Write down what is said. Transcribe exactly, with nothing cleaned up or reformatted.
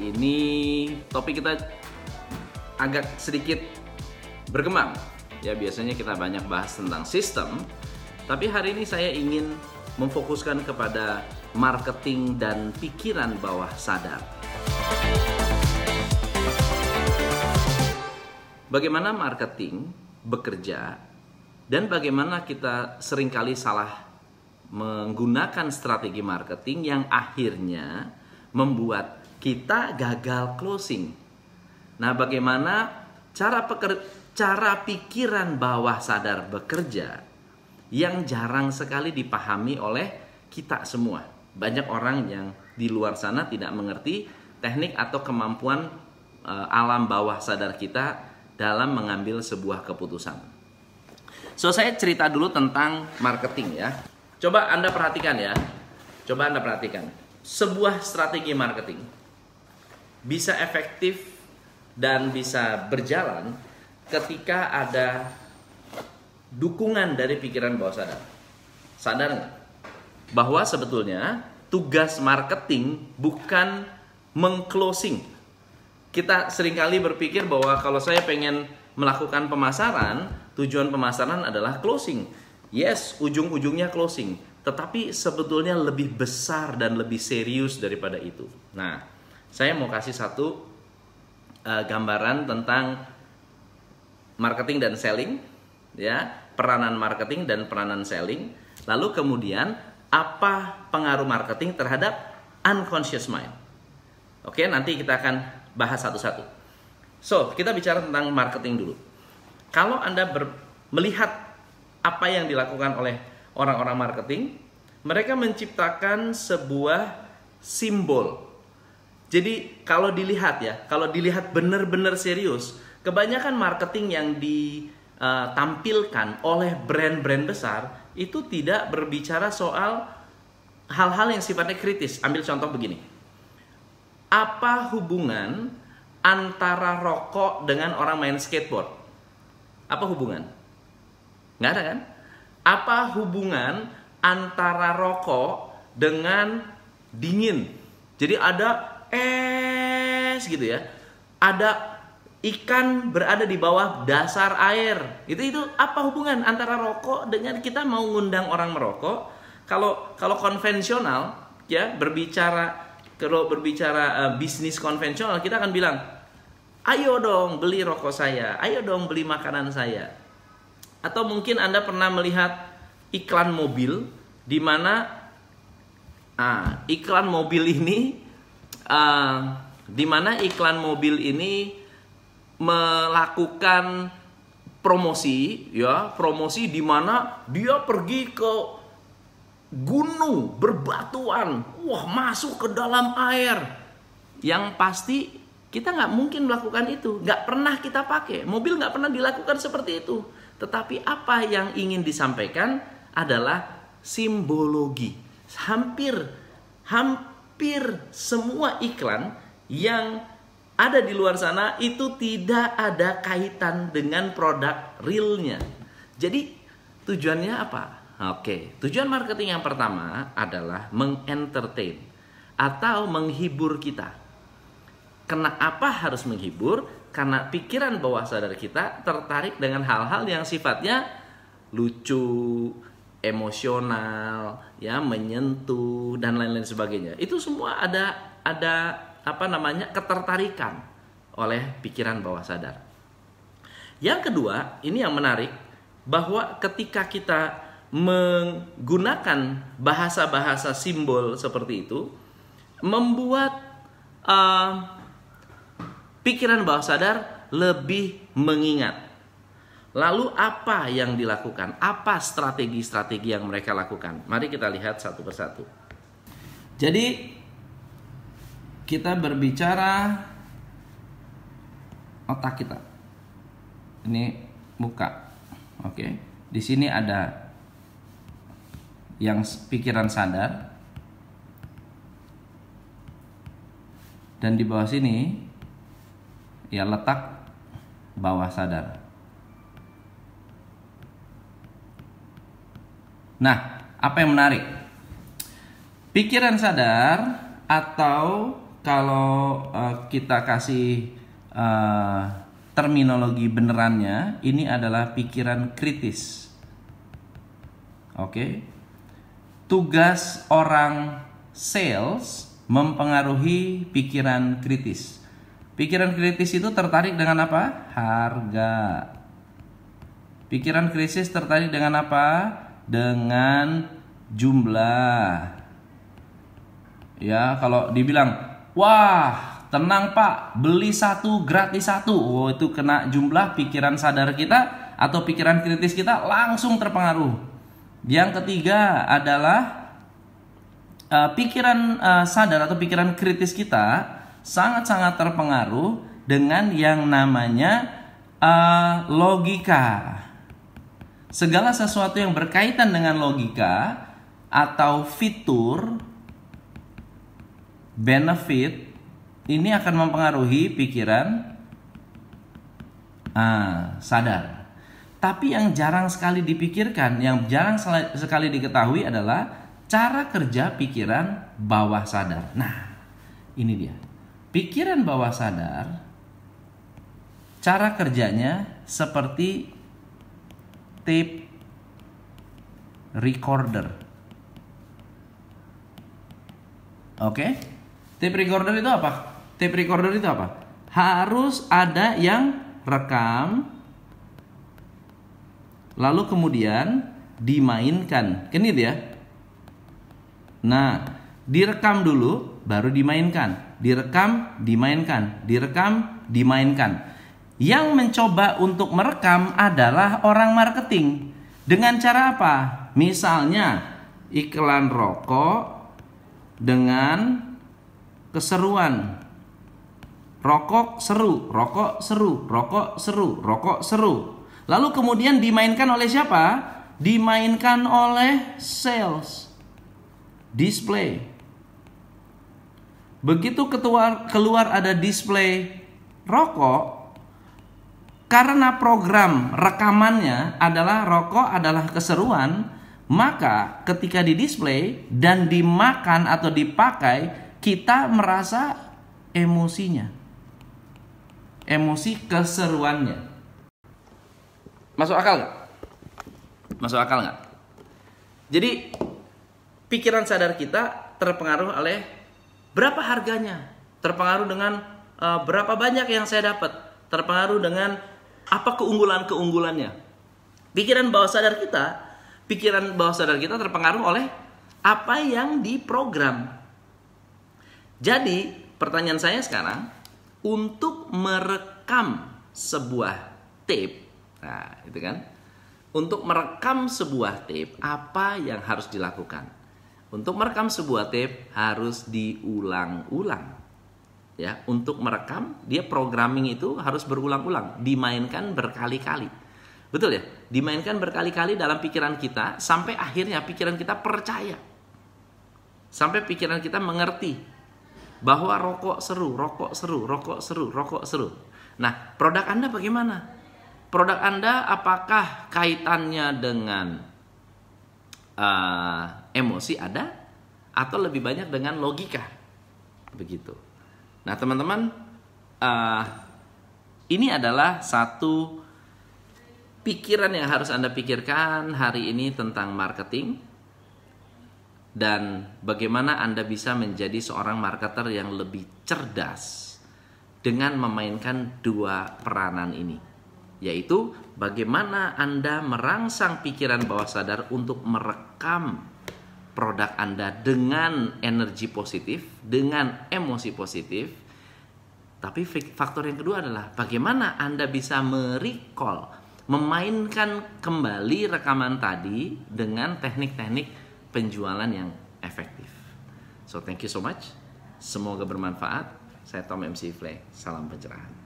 Hari ini topik kita agak sedikit berkembang. Ya, biasanya kita banyak bahas tentang sistem, tapi hari ini saya ingin memfokuskan kepada marketing dan pikiran bawah sadar. Bagaimana marketing bekerja dan bagaimana kita seringkali salah menggunakan strategi marketing yang akhirnya membuat kita gagal closing. Nah, bagaimana cara peker, cara pikiran bawah sadar bekerja yang jarang sekali dipahami oleh kita semua. Banyak orang yang di luar sana tidak mengerti teknik atau kemampuan e, alam bawah sadar kita dalam mengambil sebuah keputusan. So, saya cerita dulu tentang marketing ya. Coba Anda perhatikan ya. Coba Anda perhatikan. Sebuah strategi marketing bisa efektif dan bisa berjalan ketika ada dukungan dari pikiran bawah sadar. Sadar nggak? Bahwa sebetulnya tugas marketing bukan meng-closing. Kita seringkali berpikir bahwa kalau saya pengen melakukan pemasaran, tujuan pemasaran adalah closing. Yes, ujung-ujungnya closing. Tetapi sebetulnya lebih besar dan lebih serius daripada itu. Nah, saya mau kasih satu uh, gambaran tentang marketing dan selling, ya, peranan marketing dan peranan selling. Lalu kemudian apa pengaruh marketing terhadap unconscious mind? Oke, nanti kita akan bahas satu-satu. So, kita bicara tentang marketing dulu. Kalau Anda ber, melihat apa yang dilakukan oleh orang-orang marketing, mereka menciptakan sebuah simbol. Jadi, kalau dilihat ya, kalau dilihat benar-benar serius, kebanyakan marketing yang ditampilkan oleh brand-brand besar itu tidak berbicara soal hal-hal yang sifatnya kritis. Ambil contoh begini. Apa hubungan antara rokok dengan orang main skateboard? Apa hubungan? Nggak ada kan? Apa hubungan antara rokok dengan dingin? Jadi ada es gitu ya. Ada ikan berada di bawah dasar air. Itu itu apa hubungan antara rokok dengan kita mau ngundang orang merokok? Kalau kalau konvensional ya, berbicara Kalau berbicara uh, bisnis konvensional, kita akan bilang, ayo dong beli rokok saya, ayo dong beli makanan saya. Atau mungkin Anda pernah melihat iklan mobil, di mana ah, iklan mobil ini, uh, di mana iklan mobil ini melakukan promosi, ya promosi di mana dia pergi ke gunung berbatuan, wah masuk ke dalam air. Yang pasti kita nggak mungkin melakukan itu, nggak pernah kita pakai, mobil nggak pernah dilakukan seperti itu. Tetapi apa yang ingin disampaikan adalah simbologi. Hampir, hampir semua iklan yang ada di luar sana itu tidak ada kaitan dengan produk realnya. Jadi tujuannya apa? Oke, tujuan marketing yang pertama adalah mengentertain atau menghibur kita. Kenapa harus menghibur? Karena pikiran bawah sadar kita tertarik dengan hal-hal yang sifatnya lucu, emosional, ya, menyentuh dan lain-lain sebagainya. Itu semua ada ada apa namanya? ketertarikan oleh pikiran bawah sadar. Yang kedua, ini yang menarik, bahwa ketika kita menggunakan bahasa-bahasa simbol seperti itu, membuat uh, pikiran bawah sadar lebih mengingat. Lalu apa yang dilakukan? Apa strategi-strategi yang mereka lakukan? Mari kita lihat satu persatu. Jadi kita berbicara otak kita. Ini muka. Oke. Di sini ada yang pikiran sadar, dan di bawah sini ya letak bawah sadar. Nah, apa yang menarik? Pikiran sadar atau kalau uh, kita kasih uh, terminologi benerannya, ini adalah pikiran kritis. Oke. Tugas orang sales mempengaruhi pikiran kritis. Pikiran kritis itu tertarik dengan apa? Harga. Pikiran kritis tertarik dengan apa? Dengan jumlah. Ya, kalau dibilang, wah, tenang Pak, beli satu gratis satu. Oh, itu kena jumlah, pikiran sadar kita atau pikiran kritis kita langsung terpengaruh. Yang ketiga adalah uh, pikiran uh, sadar atau pikiran kritis kita sangat-sangat terpengaruh dengan yang namanya uh, logika. Segala sesuatu yang berkaitan dengan logika atau fitur, benefit, ini akan mempengaruhi pikiran ah, sadar. Tapi yang jarang sekali dipikirkan, yang jarang sekali diketahui adalah cara kerja pikiran bawah sadar. Nah, ini dia. Pikiran bawah sadar, cara kerjanya seperti tape recorder. Oke? Tape recorder itu apa? Tape recorder itu apa? Harus ada yang rekam, lalu kemudian dimainkan. Kan itu ya? Nah, direkam dulu, baru dimainkan. Direkam, dimainkan. Direkam, dimainkan. Yang mencoba untuk merekam adalah orang marketing. Dengan cara apa? Misalnya, iklan rokok dengan keseruan. Rokok seru, rokok seru, rokok seru, rokok seru. Lalu kemudian dimainkan oleh siapa? Dimainkan oleh sales. Display. Begitu keluar, keluar ada display rokok, karena program rekamannya adalah rokok adalah keseruan, maka ketika di display dan dimakan atau dipakai, kita merasa emosinya. Emosi keseruannya. Masuk akal nggak? Masuk akal nggak? Jadi pikiran sadar kita terpengaruh oleh berapa harganya, terpengaruh dengan uh, berapa banyak yang saya dapat, terpengaruh dengan apa keunggulan-keunggulannya. Pikiran bawah sadar kita, pikiran bawah sadar kita terpengaruh oleh apa yang diprogram. Jadi, pertanyaan saya sekarang, untuk merekam sebuah tape, nah, itu kan, untuk merekam sebuah tape, apa yang harus dilakukan? Untuk merekam sebuah tape harus diulang-ulang. Ya, untuk merekam, dia programming itu harus berulang-ulang, dimainkan berkali-kali. Betul ya? Dimainkan berkali-kali dalam pikiran kita sampai akhirnya pikiran kita percaya. Sampai pikiran kita mengerti bahwa rokok seru, rokok seru, rokok seru, rokok seru. Nah, produk Anda bagaimana? Produk Anda apakah kaitannya dengan uh, emosi ada atau lebih banyak dengan logika? Begitu. Nah, teman-teman, uh, ini adalah satu pikiran yang harus Anda pikirkan hari ini tentang marketing dan bagaimana Anda bisa menjadi seorang marketer yang lebih cerdas dengan memainkan dua peranan ini, yaitu bagaimana Anda merangsang pikiran bawah sadar untuk merekam produk Anda dengan energi positif, dengan emosi positif. Tapi faktor yang kedua adalah bagaimana Anda bisa merecall, memainkan kembali rekaman tadi dengan teknik-teknik penjualan yang efektif. So, thank you so much. Semoga bermanfaat. Saya Tom M C Flay. Salam pencerahan.